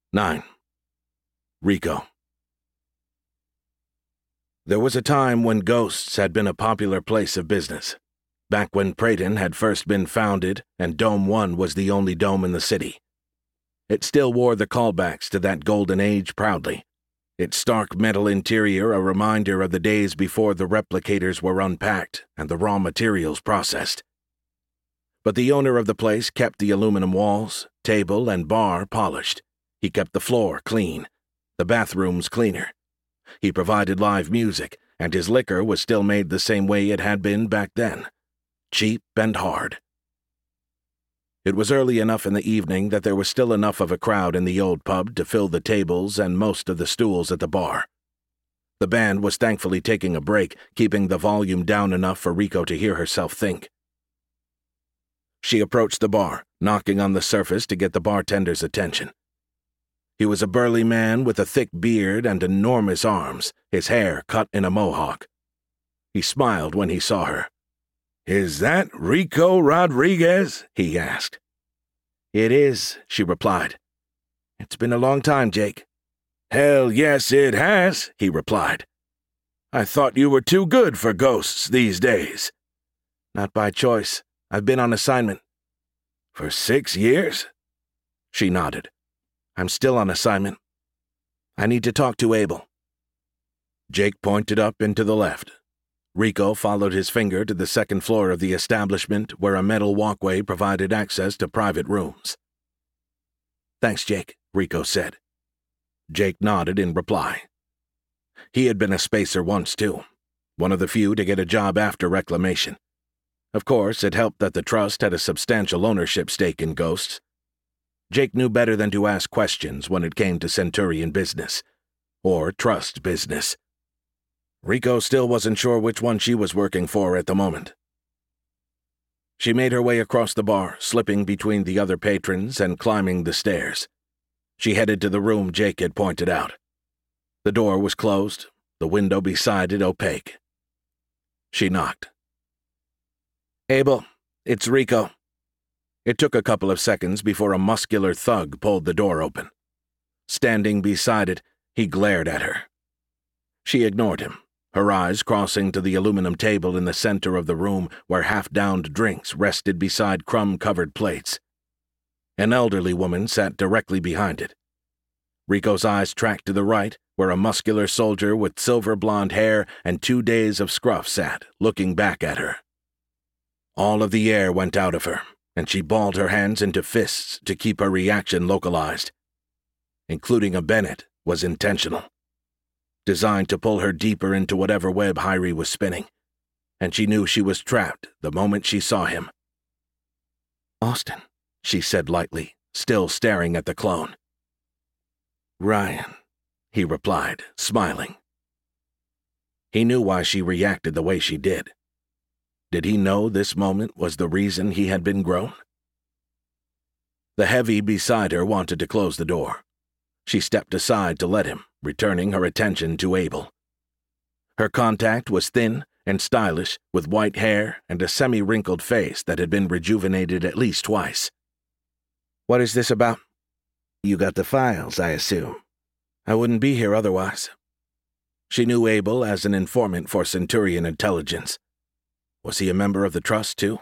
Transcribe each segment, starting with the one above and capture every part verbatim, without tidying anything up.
nine. Rico. There was a time when Ghosts had been a popular place of business, back when Prayton had first been founded and Dome One was the only dome in the city. It still wore the callbacks to that golden age proudly, its stark metal interior a reminder of the days before the replicators were unpacked and the raw materials processed. But the owner of the place kept the aluminum walls, table, and bar polished. He kept the floor clean, the bathrooms cleaner. He provided live music, and his liquor was still made the same way it had been back then, cheap and hard. It was early enough in the evening that there was still enough of a crowd in the old pub to fill the tables and most of the stools at the bar. The band was thankfully taking a break, keeping the volume down enough for Rico to hear herself think. She approached the bar, knocking on the surface to get the bartender's attention. He was a burly man with a thick beard and enormous arms, his hair cut in a mohawk. He smiled when he saw her. "Is that Rico Rodriguez?" he asked. "It is," she replied. "It's been a long time, Jake." "Hell yes, it has," he replied. "I thought you were too good for Ghosts these days." "Not by choice. I've been on assignment." "For six years?" She nodded. "I'm still on assignment. I need to talk to Abel." Jake pointed up and to the left. Rico followed his finger to the second floor of the establishment where a metal walkway provided access to private rooms. "Thanks, Jake," Rico said. Jake nodded in reply. He had been a spacer once, too, one of the few to get a job after reclamation. Of course, it helped that the trust had a substantial ownership stake in Ghosts. Jake knew better than to ask questions when it came to Centurion business, or trust business. Rico still wasn't sure which one she was working for at the moment. She made her way across the bar, slipping between the other patrons and climbing the stairs. She headed to the room Jake had pointed out. The door was closed, the window beside it opaque. She knocked. "Abel, it's Rico." It took a couple of seconds before a muscular thug pulled the door open. Standing beside it, he glared at her. She ignored him, her eyes crossing to the aluminum table in the center of the room where half-downed drinks rested beside crumb-covered plates. An elderly woman sat directly behind it. Rico's eyes tracked to the right, where a muscular soldier with silver blonde hair and two days of scruff sat, looking back at her. All of the air went out of her, and she balled her hands into fists to keep her reaction localized. Including a Bennett was intentional, designed to pull her deeper into whatever web Hyrie was spinning, and she knew she was trapped the moment she saw him. "Austin," she said lightly, still staring at the clone. "Ryan," he replied, smiling. He knew why she reacted the way she did. Did he know this moment was the reason he had been grown? The heavy beside her wanted to close the door. She stepped aside to let him, returning her attention to Abel. Her contact was thin and stylish, with white hair and a semi-wrinkled face that had been rejuvenated at least twice. "What is this about?" "You got the files, I assume. I wouldn't be here otherwise." She knew Abel as an informant for Centurion intelligence. Was he a member of the Trust, too?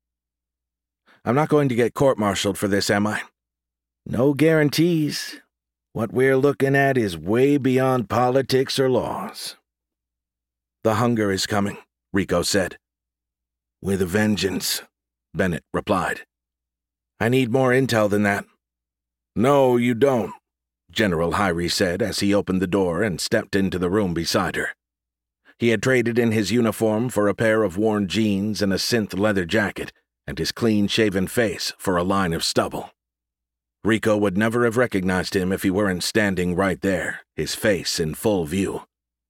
"I'm not going to get court-martialed for this, am I?" "No guarantees. What we're looking at is way beyond politics or laws." "The hunger is coming," Rico said. "With a vengeance," Bennett replied. "I need more intel than that." "No, you don't," General Hyrie said as he opened the door and stepped into the room beside her. He had traded in his uniform for a pair of worn jeans and a synth leather jacket, and his clean-shaven face for a line of stubble. Rico would never have recognized him if he weren't standing right there, his face in full view.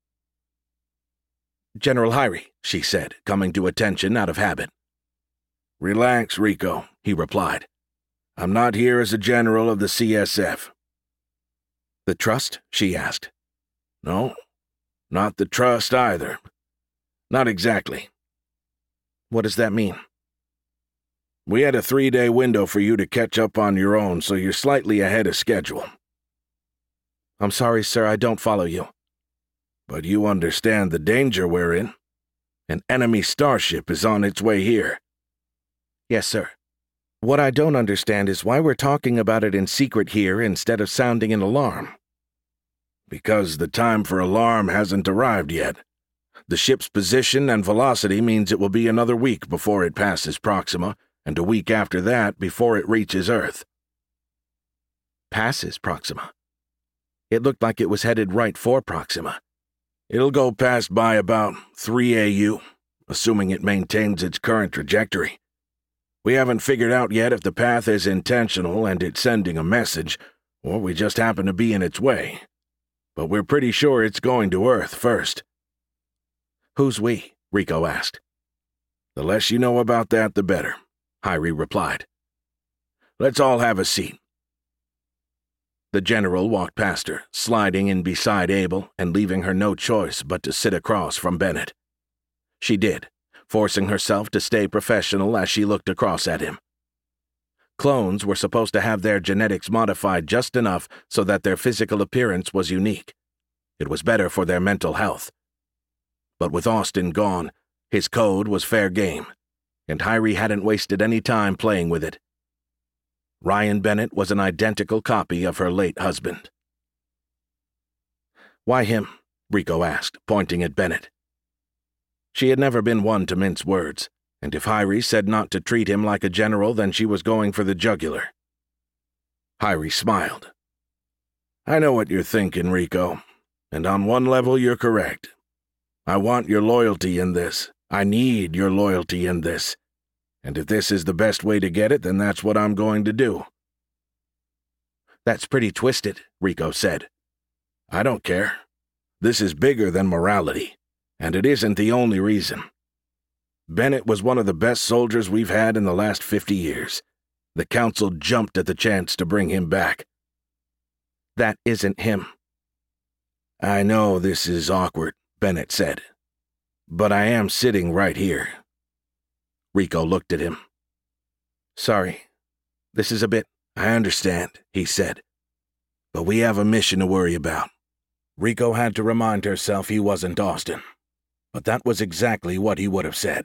"General Hyrie," she said, coming to attention out of habit. "Relax, Rico," he replied. "I'm not here as a general of the C S F." "The Trust?" she asked. "No. Not the Trust either. Not exactly." "What does that mean?" "We had a three-day window for you to catch up on your own, so you're slightly ahead of schedule. I'm sorry, sir, I don't follow you. But you understand the danger we're in. An enemy starship is on its way here. Yes, sir. What I don't understand is why we're talking about it in secret here instead of sounding an alarm. Because the time for alarm hasn't arrived yet. The ship's position and velocity means it will be another week before it passes Proxima, and a week after that before it reaches Earth. Passes Proxima? It looked like it was headed right for Proxima. It'll go past by about three A U, assuming it maintains its current trajectory. We haven't figured out yet if the path is intentional and it's sending a message, or we just happen to be in its way. But we're pretty sure it's going to Earth first. Who's we? Rico asked. The less you know about that, the better, Hyrie replied. Let's all have a seat. The general walked past her, sliding in beside Abel and leaving her no choice but to sit across from Bennett. She did, forcing herself to stay professional as she looked across at him. Clones were supposed to have their genetics modified just enough so that their physical appearance was unique. It was better for their mental health. But with Austin gone, his code was fair game, and Hyrie hadn't wasted any time playing with it. Ryan Bennett was an identical copy of her late husband. Why him? Rico asked, pointing at Bennett. She had never been one to mince words, and if Hyrie said not to treat him like a general, then she was going for the jugular. Hyrie smiled. I know what you're thinking, Rico, and on one level you're correct. I want your loyalty in this. I need your loyalty in this. And if this is the best way to get it, then that's what I'm going to do. That's pretty twisted, Rico said. I don't care. This is bigger than morality, and it isn't the only reason. Bennett was one of the best soldiers we've had in the last fifty years. The Council jumped at the chance to bring him back. That isn't him. I know this is awkward, Bennett said. But I am sitting right here. Rico looked at him. Sorry. This is a bit... I understand, he said. But we have a mission to worry about. Rico had to remind herself he wasn't Austin. But that was exactly what he would have said.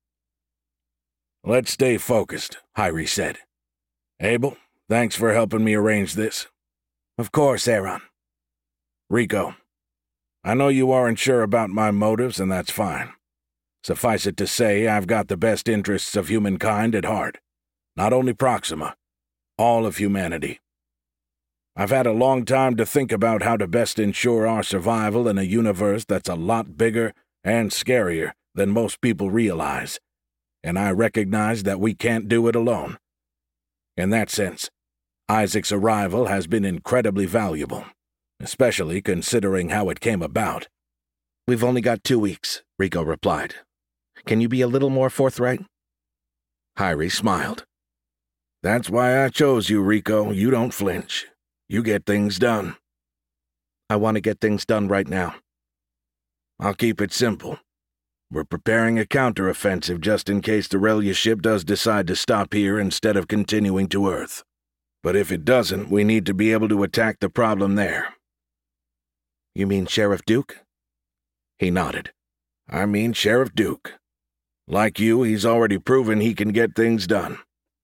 Let's stay focused, Hyrie said. Abel, thanks for helping me arrange this. Of course, Aaron. Rico, I know you aren't sure about my motives, and that's fine. Suffice it to say, I've got the best interests of humankind at heart. Not only Proxima, all of humanity. I've had a long time to think about how to best ensure our survival in a universe that's a lot bigger and scarier than most people realize, and I recognize that we can't do it alone. In that sense, Isaac's arrival has been incredibly valuable, especially considering how it came about. We've only got two weeks, Rico replied. Can you be a little more forthright? Hyrie smiled. That's why I chose you, Rico. You don't flinch. You get things done. I want to get things done right now. I'll keep it simple. We're preparing a counteroffensive just in case the Relia ship does decide to stop here instead of continuing to Earth. But if it doesn't, we need to be able to attack the problem there. You mean Sheriff Duke? He nodded. I mean Sheriff Duke. Like you, he's already proven he can get things done.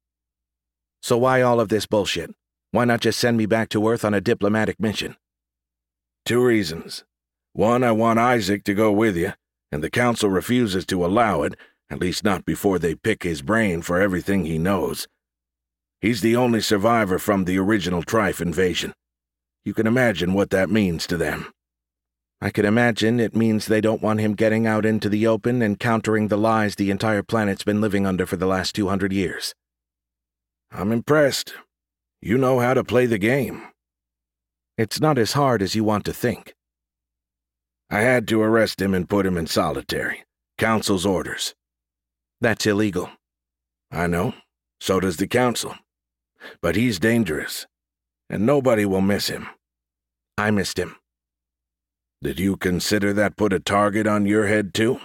So why all of this bullshit? Why not just send me back to Earth on a diplomatic mission? Two reasons. One, I want Isaac to go with you, and the Council refuses to allow it, at least not before they pick his brain for everything he knows. He's the only survivor from the original Trife invasion. You can imagine what that means to them. I can imagine it means they don't want him getting out into the open and countering the lies the entire planet's been living under for the last two hundred years. I'm impressed. You know how to play the game. It's not as hard as you want to think. I had to arrest him and put him in solitary. Council's orders. That's illegal. I know. So does the Council. But he's dangerous, and nobody will miss him. I missed him. Did you consider that put a target on your head, too?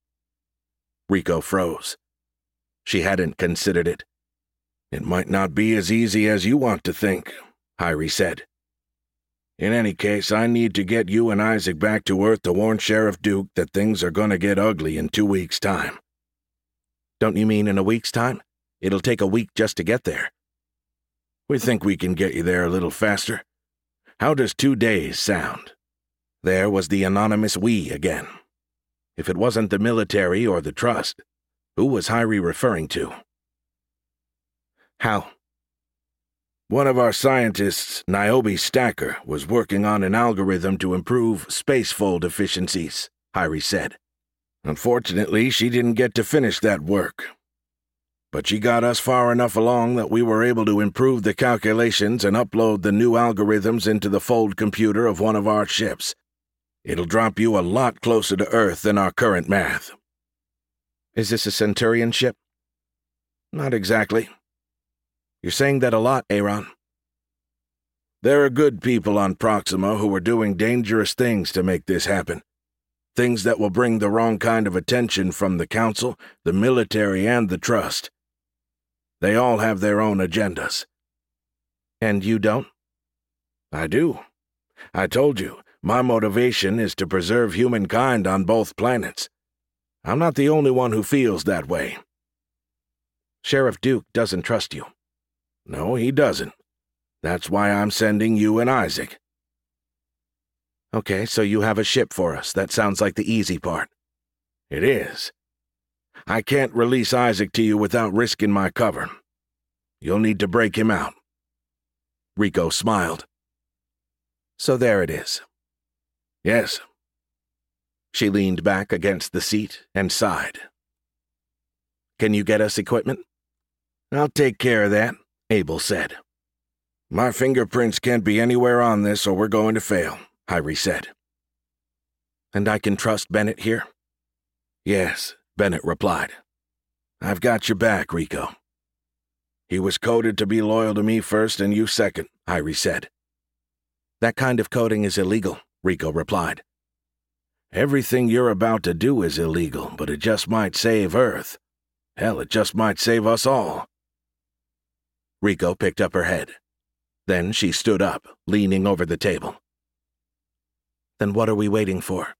Rico froze. She hadn't considered it. It might not be as easy as you want to think, Hyrie said. In any case, I need to get you and Isaac back to Earth to warn Sheriff Duke that things are gonna get ugly in two weeks' time." "Don't you mean in a week's time? It'll take a week just to get there." "We think we can get you there a little faster. How does two days sound?" There was the anonymous we again. If it wasn't the military or the trust, who was Hyrie referring to? "How?" "One of our scientists, Niobe Stacker, was working on an algorithm to improve spacefold efficiencies," Hyrie said. "Unfortunately, she didn't get to finish that work. But she got us far enough along that we were able to improve the calculations and upload the new algorithms into the fold computer of one of our ships. It'll drop you a lot closer to Earth than our current math." "Is this a Centurion ship?" "Not exactly." "You're saying that a lot, Aaron." "There are good people on Proxima who are doing dangerous things to make this happen. Things that will bring the wrong kind of attention from the Council, the military, and the Trust. They all have their own agendas." "And you don't?" "I do. I told you, my motivation is to preserve humankind on both planets. I'm not the only one who feels that way." "Sheriff Duke doesn't trust you." "No, he doesn't. That's why I'm sending you and Isaac." "Okay, so you have a ship for us. That sounds like the easy part." "It is. I can't release Isaac to you without risking my cover. You'll need to break him out." Rico smiled. "So there it is." "Yes." She leaned back against the seat and sighed. "Can you get us equipment?" "I'll take care of that," Abel said. "My fingerprints can't be anywhere on this or we're going to fail," Hyrie said. "And I can trust Bennett here?" "Yes," Bennett replied. "I've got your back, Rico." "He was coded to be loyal to me first and you second," Hyrie said. "That kind of coding is illegal," Rico replied. "Everything you're about to do is illegal, but it just might save Earth. Hell, it just might save us all." Rico picked up her head. Then she stood up, leaning over the table. "Then what are we waiting for?"